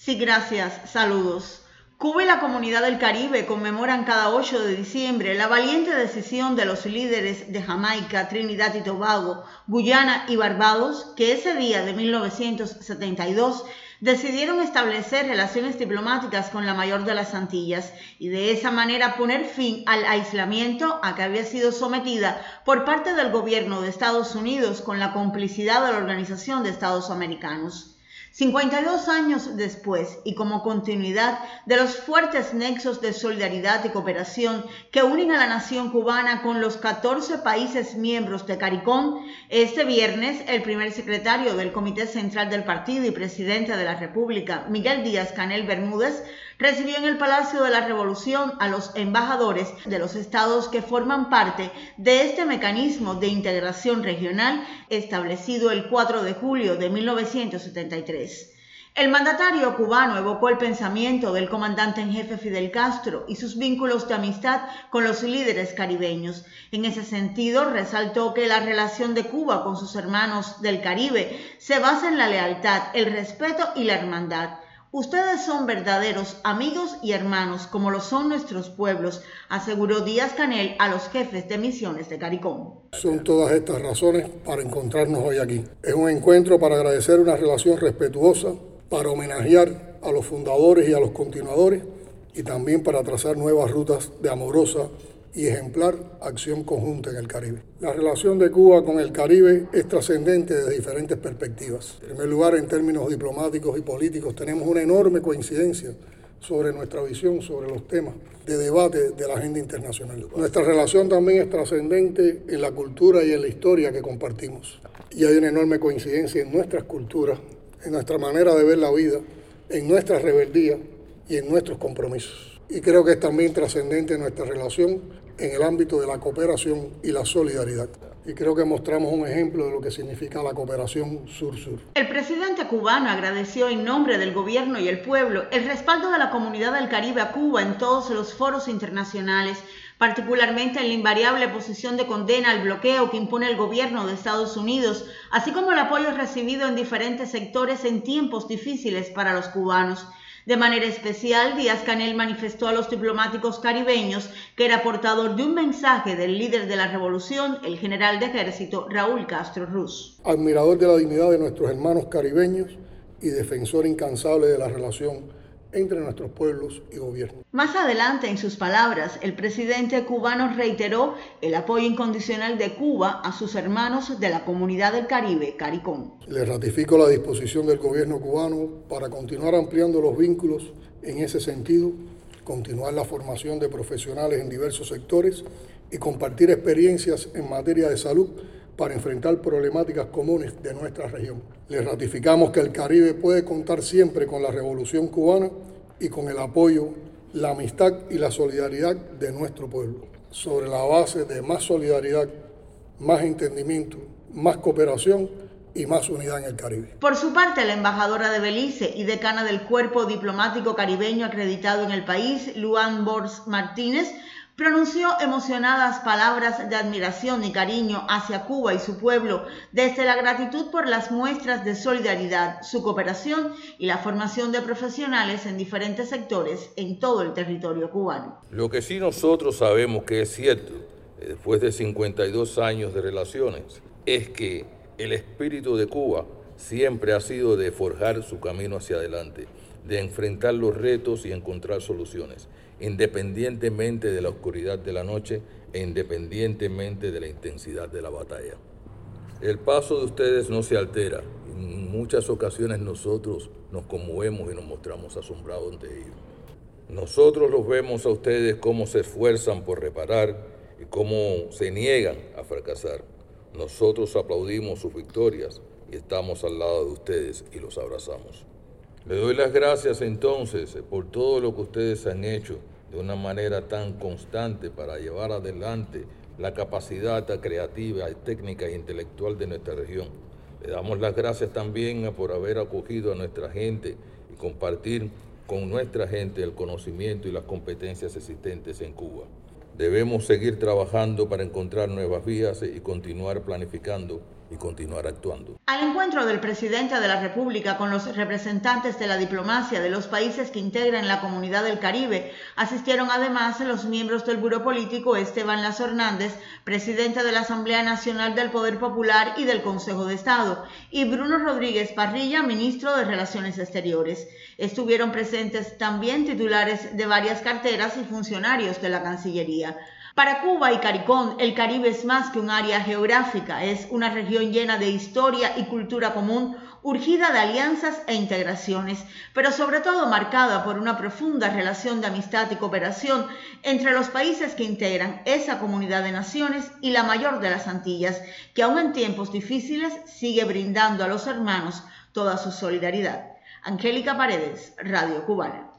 Sí, gracias. Saludos. Cuba y la Comunidad del Caribe conmemoran cada 8 de diciembre la valiente decisión de los líderes de Jamaica, Trinidad y Tobago, Guyana y Barbados, que ese día de 1972 decidieron establecer relaciones diplomáticas con la mayor de las Antillas y de esa manera poner fin al aislamiento a que había sido sometida por parte del gobierno de Estados Unidos con la complicidad de la Organización de Estados Americanos. 52 años después, y como continuidad de los fuertes nexos de solidaridad y cooperación que unen a la nación cubana con los 14 países miembros de CARICOM, este viernes el primer secretario del Comité Central del Partido y presidente de la República, Miguel Díaz-Canel Bermúdez, recibió en el Palacio de la Revolución a los embajadores de los estados que forman parte de este mecanismo de integración regional establecido el 4 de julio de 1973. El mandatario cubano evocó el pensamiento del comandante en jefe Fidel Castro y sus vínculos de amistad con los líderes caribeños. En ese sentido, resaltó que la relación de Cuba con sus hermanos del Caribe se basa en la lealtad, el respeto y la hermandad. Ustedes son verdaderos amigos y hermanos, como lo son nuestros pueblos, aseguró Díaz-Canel a los jefes de misiones de CARICOM. Son todas estas razones para encontrarnos hoy aquí. Es un encuentro para agradecer una relación respetuosa, para homenajear a los fundadores y a los continuadores y también para trazar nuevas rutas de amorosa y ejemplar acción conjunta en el Caribe. La relación de Cuba con el Caribe es trascendente desde diferentes perspectivas. En primer lugar, en términos diplomáticos y políticos, tenemos una enorme coincidencia sobre nuestra visión sobre los temas de debate de la agenda internacional. Nuestra relación también es trascendente en la cultura y en la historia que compartimos. Y hay una enorme coincidencia en nuestras culturas, en nuestra manera de ver la vida, en nuestra rebeldía y en nuestros compromisos. Y creo que es también trascendente nuestra relación en el ámbito de la cooperación y la solidaridad. Y creo que mostramos un ejemplo de lo que significa la cooperación sur-sur. El presidente cubano agradeció en nombre del gobierno y el pueblo el respaldo de la Comunidad del Caribe a Cuba en todos los foros internacionales, particularmente en la invariable posición de condena al bloqueo que impone el gobierno de Estados Unidos, así como el apoyo recibido en diferentes sectores en tiempos difíciles para los cubanos. De manera especial, Díaz-Canel manifestó a los diplomáticos caribeños que era portador de un mensaje del líder de la revolución, el general de ejército Raúl Castro Ruz. Admirador de la dignidad de nuestros hermanos caribeños y defensor incansable de la relación entre nuestros pueblos y gobiernos. Más adelante, en sus palabras, el presidente cubano reiteró el apoyo incondicional de Cuba a sus hermanos de la Comunidad del Caribe, CARICOM. Le ratifico la disposición del gobierno cubano para continuar ampliando los vínculos en ese sentido, continuar la formación de profesionales en diversos sectores y compartir experiencias en materia de salud para enfrentar problemáticas comunes de nuestra región. Le ratificamos que el Caribe puede contar siempre con la Revolución Cubana y con el apoyo, la amistad y la solidaridad de nuestro pueblo, sobre la base de más solidaridad, más entendimiento, más cooperación y más unidad en el Caribe. Por su parte, la embajadora de Belice y decana del Cuerpo Diplomático Caribeño acreditado en el país, Luan Bors Martínez, pronunció emocionadas palabras de admiración y cariño hacia Cuba y su pueblo, desde la gratitud por las muestras de solidaridad, su cooperación y la formación de profesionales en diferentes sectores en todo el territorio cubano. Lo que sí nosotros sabemos que es cierto, después de 52 años de relaciones, es que el espíritu de Cuba siempre ha sido de forjar su camino hacia adelante, de enfrentar los retos y encontrar soluciones, independientemente de la oscuridad de la noche e independientemente de la intensidad de la batalla. El paso de ustedes no se altera. En muchas ocasiones nosotros nos conmovemos y nos mostramos asombrados ante ellos. Nosotros los vemos a ustedes cómo se esfuerzan por reparar y cómo se niegan a fracasar. Nosotros aplaudimos sus victorias y estamos al lado de ustedes y los abrazamos. Le doy las gracias entonces por todo lo que ustedes han hecho de una manera tan constante para llevar adelante la capacidad creativa, técnica e intelectual de nuestra región. Le damos las gracias también por haber acogido a nuestra gente y compartir con nuestra gente el conocimiento y las competencias existentes en Cuba. Debemos seguir trabajando para encontrar nuevas vías y continuar planificando y continuar actuando. Al encuentro del presidente de la República con los representantes de la diplomacia de los países que integran la Comunidad del Caribe asistieron además los miembros del Buró Político Esteban Lazo Hernández, presidente de la Asamblea Nacional del Poder Popular y del Consejo de Estado, y Bruno Rodríguez Parrilla, ministro de Relaciones Exteriores. Estuvieron presentes también titulares de varias carteras y funcionarios de la Cancillería. Para Cuba y CARICOM, el Caribe es más que un área geográfica, es una región llena de historia y cultura común, urgida de alianzas e integraciones, pero sobre todo marcada por una profunda relación de amistad y cooperación entre los países que integran esa comunidad de naciones y la mayor de las Antillas, que aún en tiempos difíciles sigue brindando a los hermanos toda su solidaridad. Angélica Paredes, Radio Cubana.